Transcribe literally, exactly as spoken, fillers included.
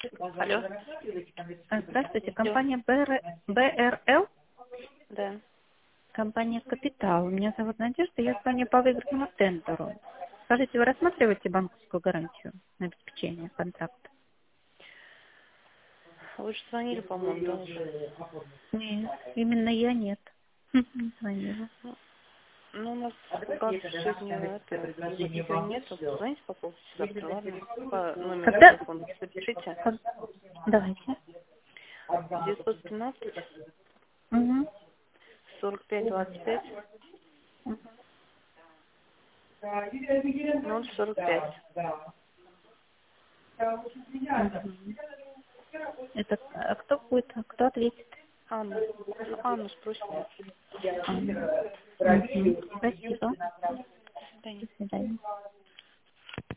Алло. А, Здравствуйте, компания БР БРЛ, Да. компания «Капитал». Меня зовут Надежда, я звоню по выигранному тендеру. Скажите, вы рассматриваете банковскую гарантию на обеспечение контракта? Вы же звонили, по-моему, да, уже. Нет, именно я нет. Не звонила. Ну, ну, у нас пока сегодня это, ее нету. Звоните по поводу завтра, ладно? По номеру Когда? телефона запишите. Как- Давайте. девятьсот тринадцать Угу. сорок пять двадцать пять ноль сорок пять. Мгм. Это а кто будет, а кто ответит? Анна. Ну, Анну спросите. Анна. Мгм. Спасибо. До свидания. До свидания.